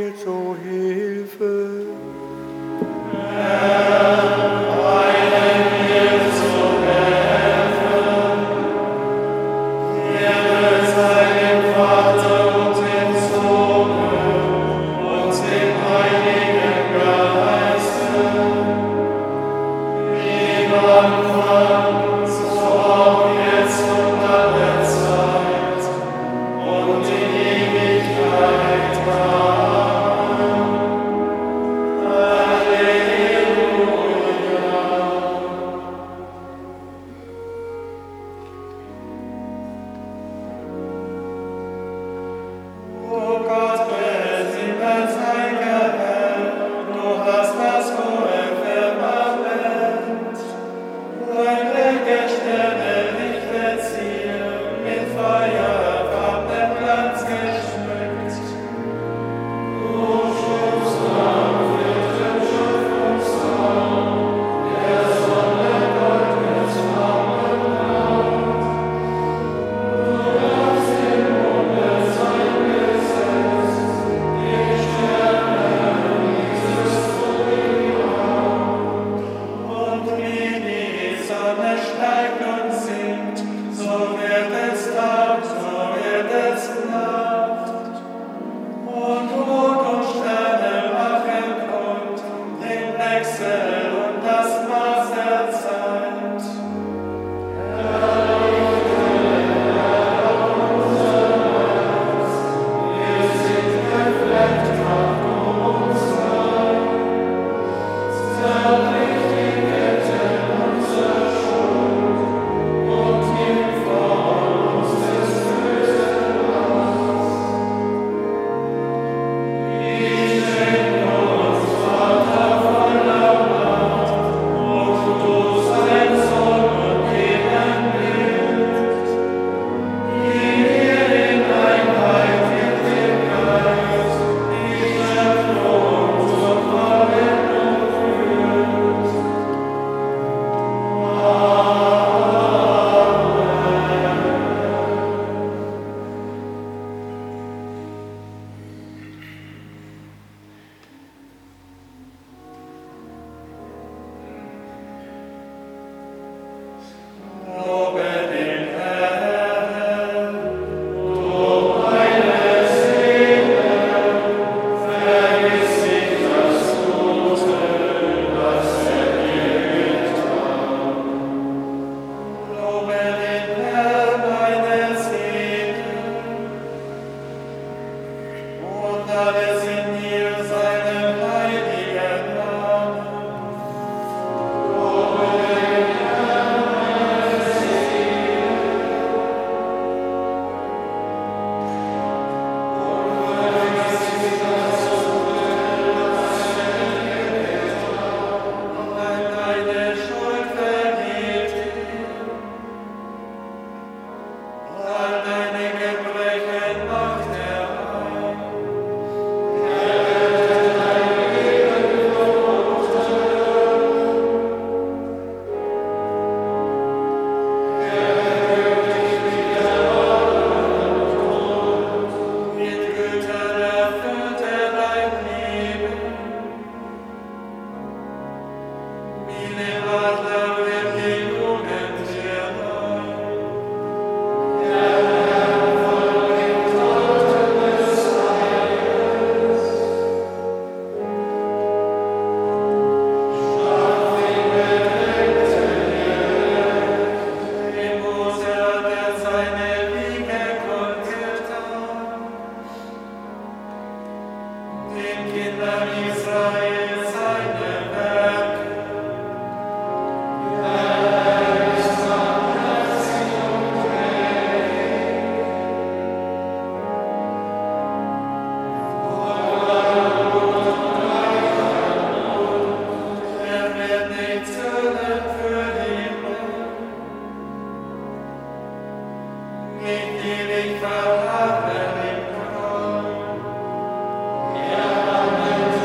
mir zu Hilfe. Ewig verharren im Traum. Ja,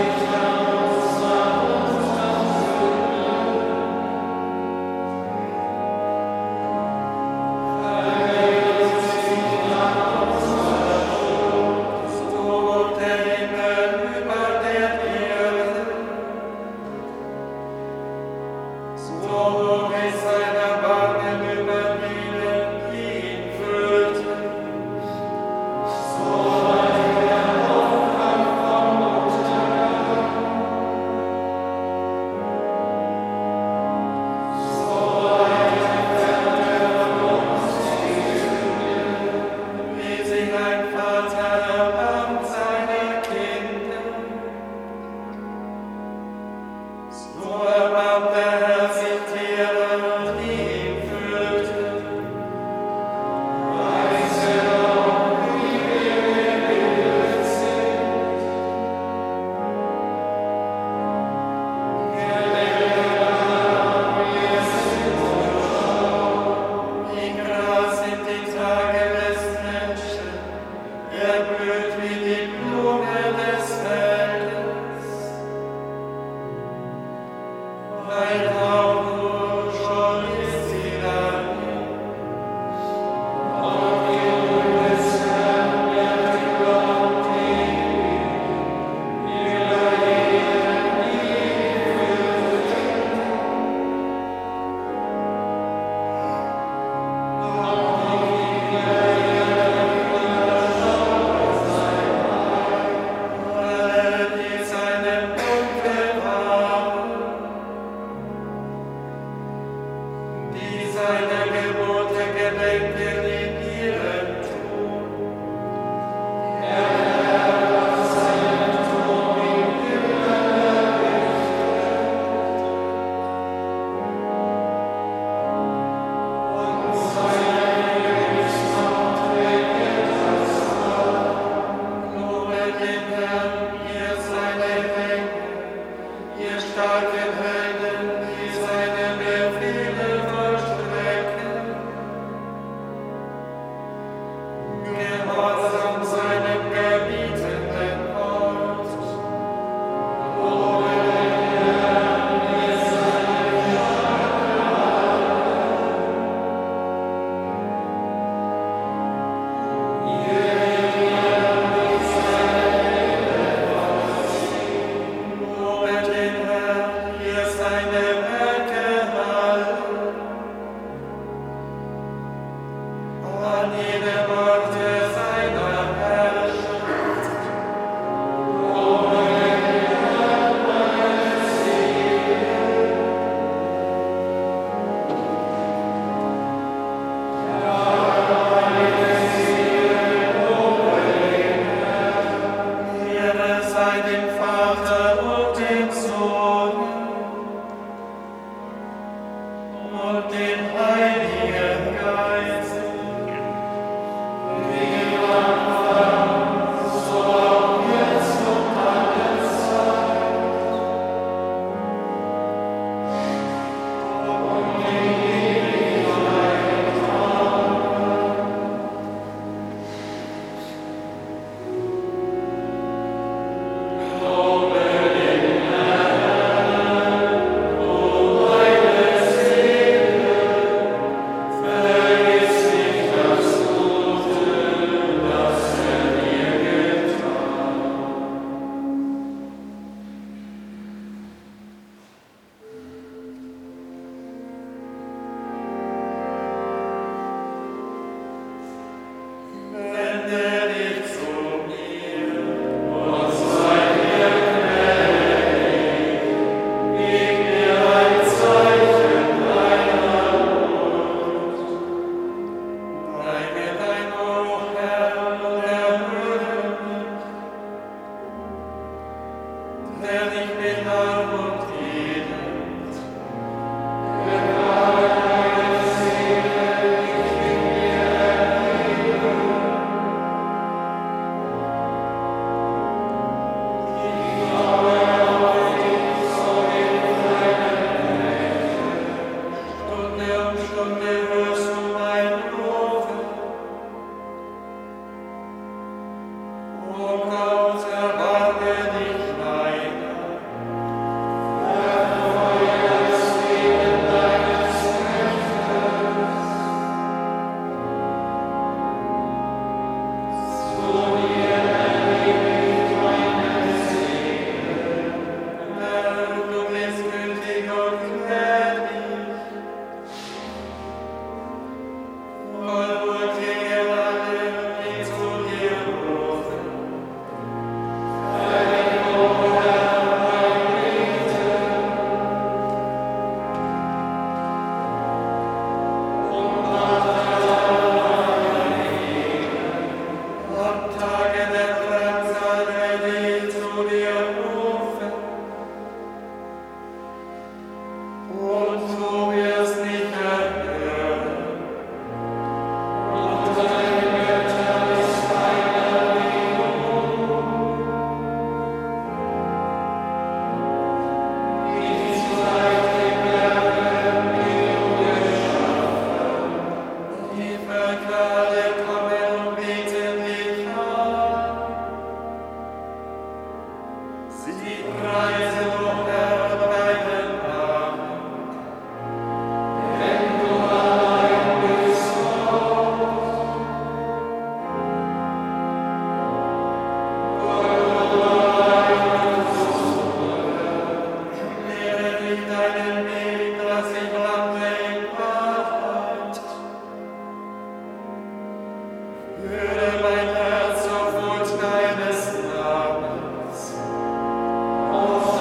Auf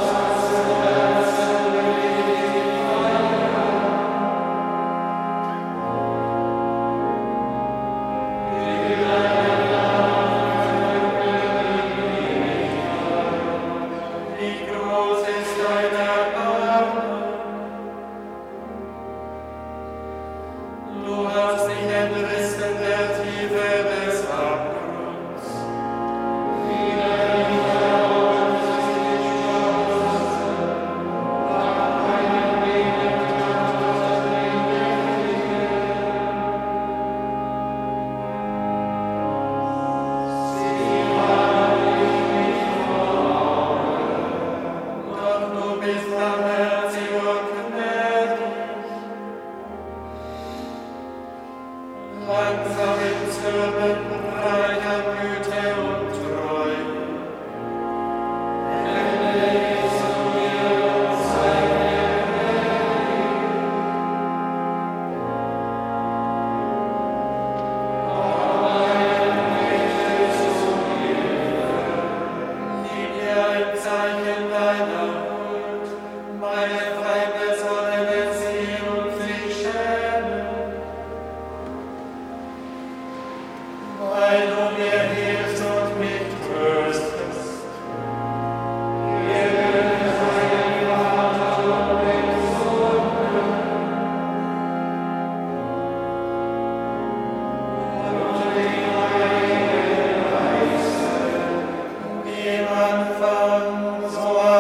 Anfang, so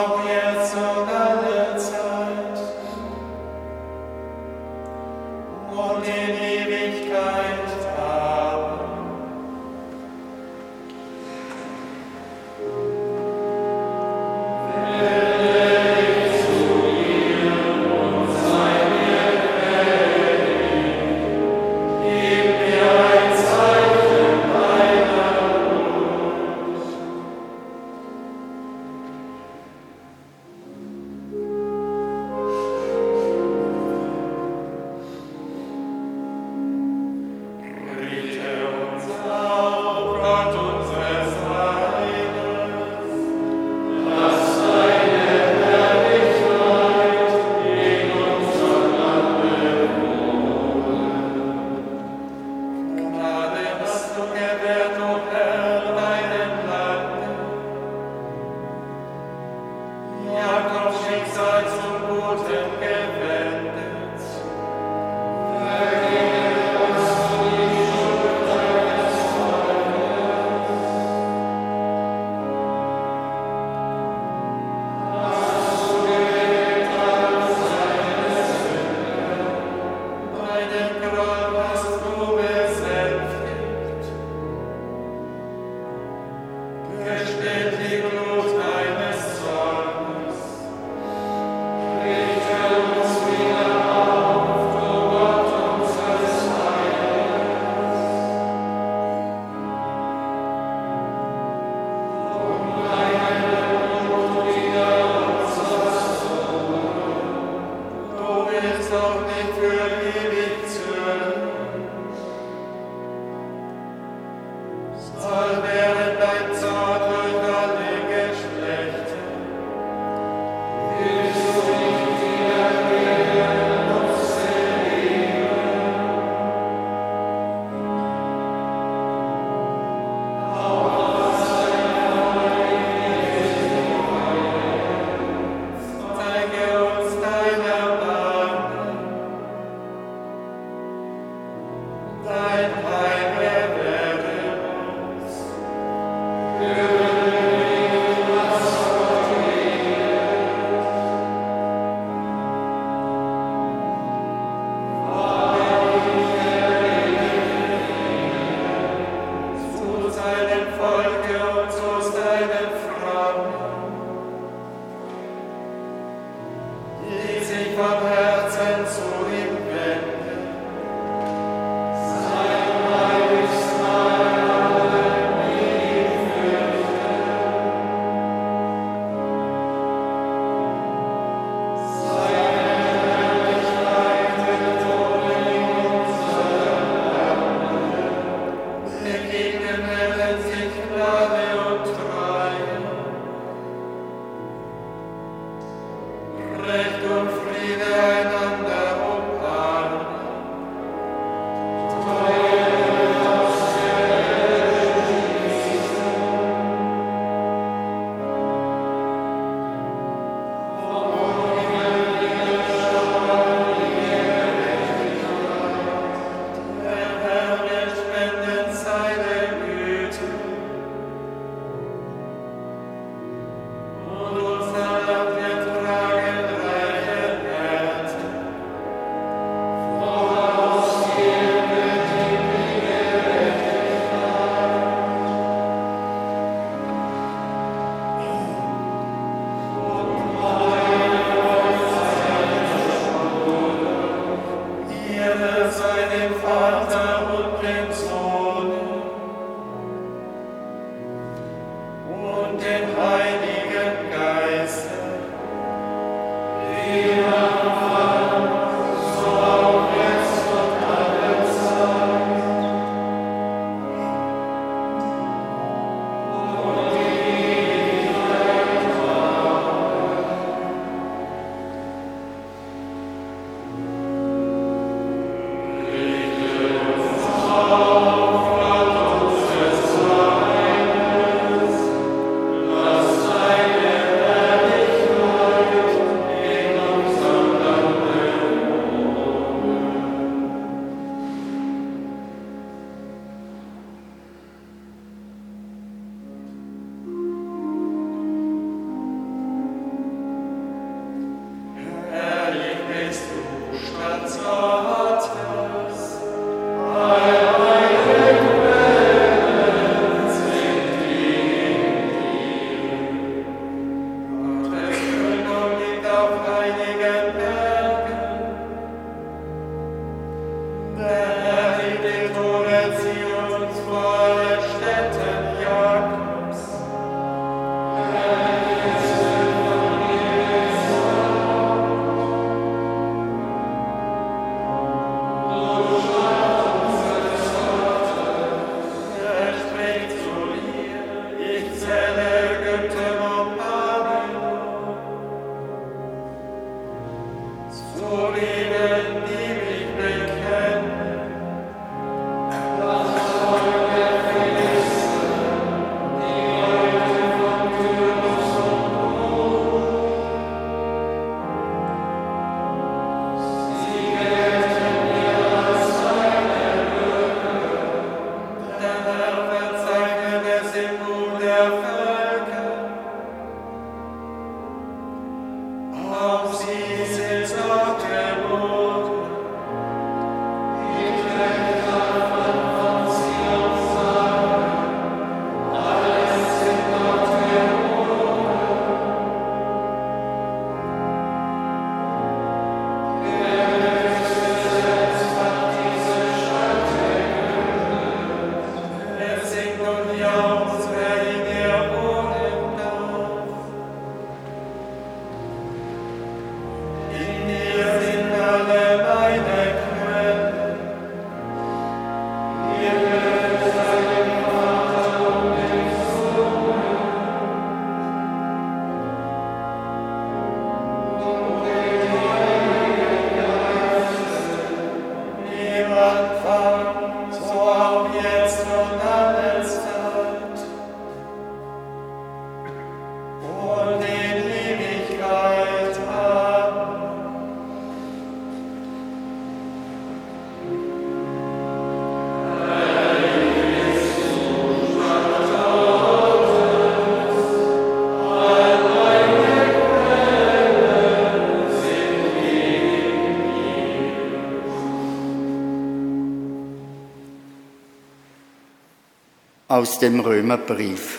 Aus dem Römerbrief.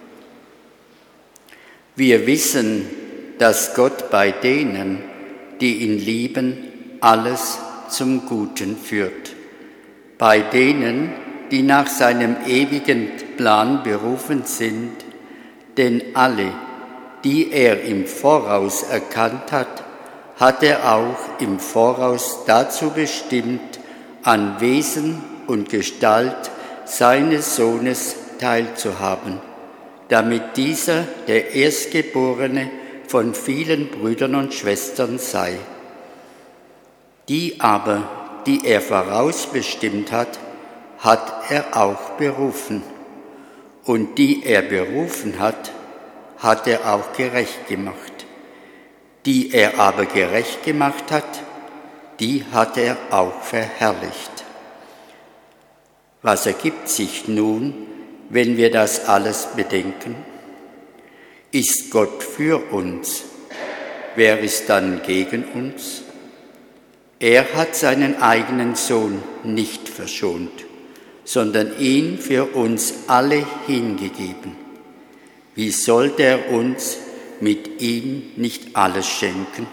Wir wissen, dass Gott bei denen, die ihn lieben, alles zum Guten führt. Bei denen, die nach seinem ewigen Plan berufen sind, denn alle, die er im Voraus erkannt hat, hat er auch im Voraus dazu bestimmt, an Wesen und Gestalt seines Sohnes teilzuhaben, damit dieser der Erstgeborene von vielen Brüdern und Schwestern sei. Die aber, die er vorausbestimmt hat, hat er auch berufen. Und die er berufen hat, hat er auch gerecht gemacht. Die er aber gerecht gemacht hat, die hat er auch verherrlicht. Was ergibt sich nun, wenn wir das alles bedenken? Ist Gott für uns? Wer ist dann gegen uns? Er hat seinen eigenen Sohn nicht verschont, sondern ihn für uns alle hingegeben. Wie sollte er uns mit ihm nicht alles schenken?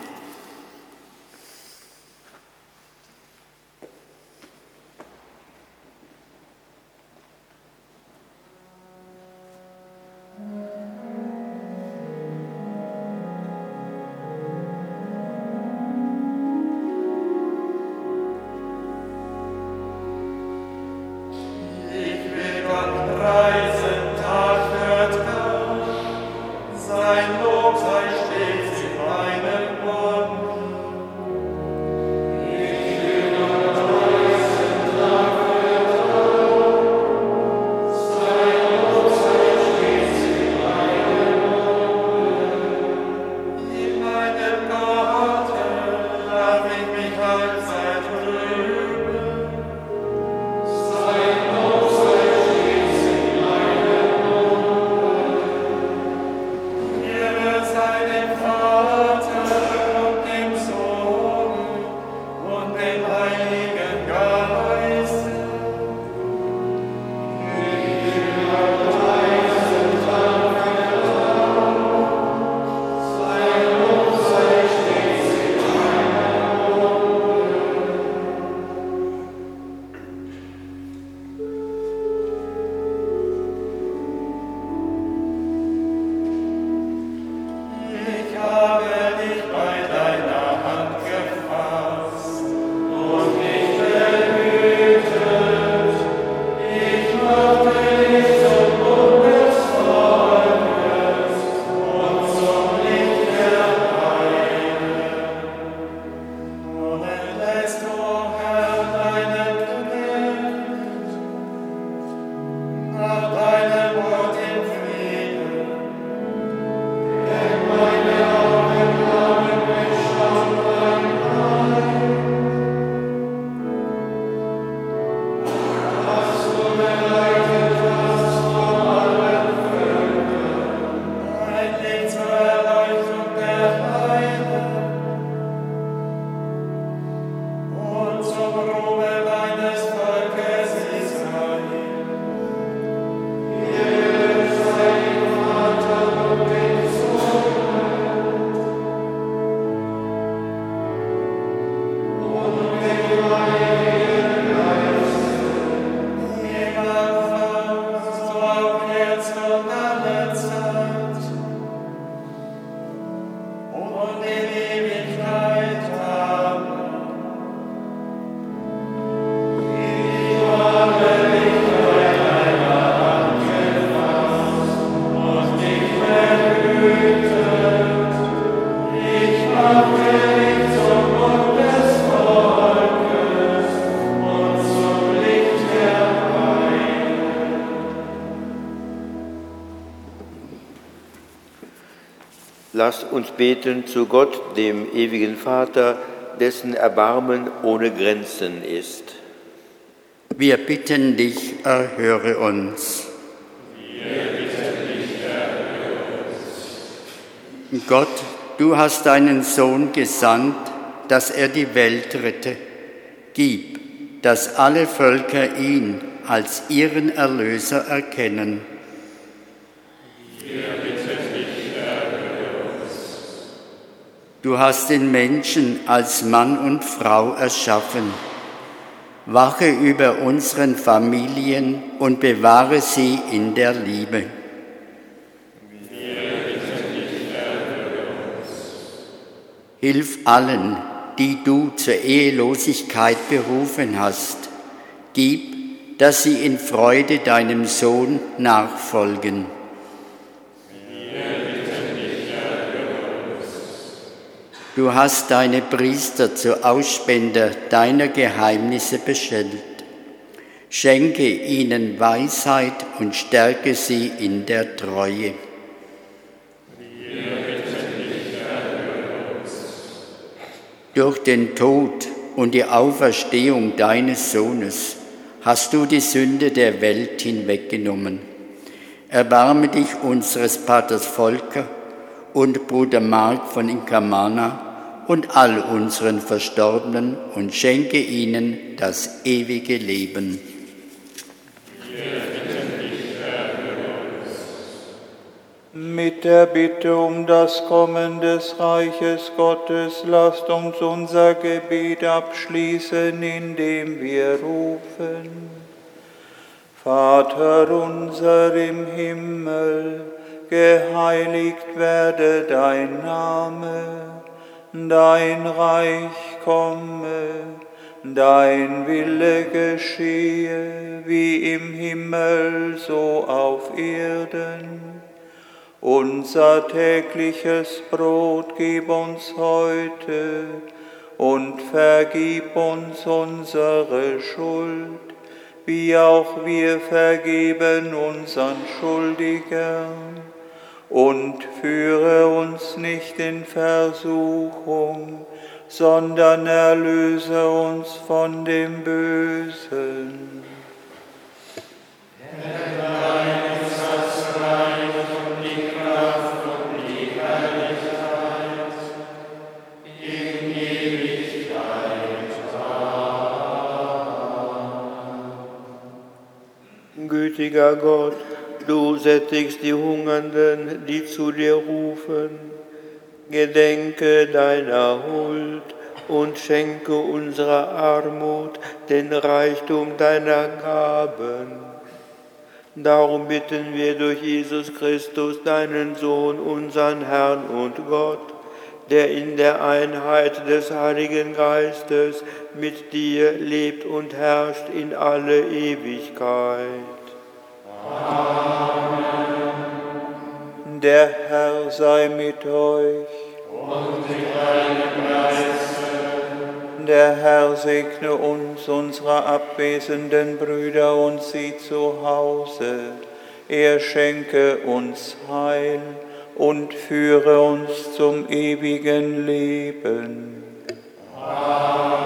Lasst uns beten zu Gott, dem ewigen Vater, dessen Erbarmen ohne Grenzen ist. Wir bitten dich, erhöre uns. Gott, du hast deinen Sohn gesandt, dass er die Welt rette. Gib, dass alle Völker ihn als ihren Erlöser erkennen. Du hast den Menschen als Mann und Frau erschaffen. Wache über unseren Familien und bewahre sie in der Liebe. Hilf allen, die du zur Ehelosigkeit berufen hast. Gib, dass sie in Freude deinem Sohn nachfolgen. Du hast deine Priester zu Ausspender deiner Geheimnisse bestellt. Schenke ihnen Weisheit und stärke sie in der Treue. Durch den Tod und die Auferstehung deines Sohnes hast du die Sünde der Welt hinweggenommen. Erbarme dich unseres Paters Volker und Bruder Mark von Inkamana und all unseren Verstorbenen und schenke ihnen das ewige Leben. Mit der Bitte um das Kommen des Reiches Gottes, lasst uns unser Gebet abschließen, indem wir rufen. Vater unser im Himmel, geheiligt werde dein Name, dein Reich komme, dein Wille geschehe, wie im Himmel, so auf Erden. Unser tägliches Brot gib uns heute und vergib uns unsere Schuld, wie auch wir vergeben unseren Schuldigern. Und führe uns nicht in Versuchung, sondern erlöse uns von dem Bösen. Denn dein ist das Reich und die Kraft und die Herrlichkeit in Ewigkeit. Amen. Gütiger Gott, du sättigst die Hungernden, die zu dir rufen. Gedenke deiner Huld und schenke unserer Armut den Reichtum deiner Gaben. Darum bitten wir durch Jesus Christus, deinen Sohn, unseren Herrn und Gott, der in der Einheit des Heiligen Geistes mit dir lebt und herrscht in alle Ewigkeit. Amen. Der Herr sei mit euch. Und mit deinem Geiste. Der Herr segne uns, unsere abwesenden Brüder und sie zu Hause. Er schenke uns Heil und führe uns zum ewigen Leben. Amen.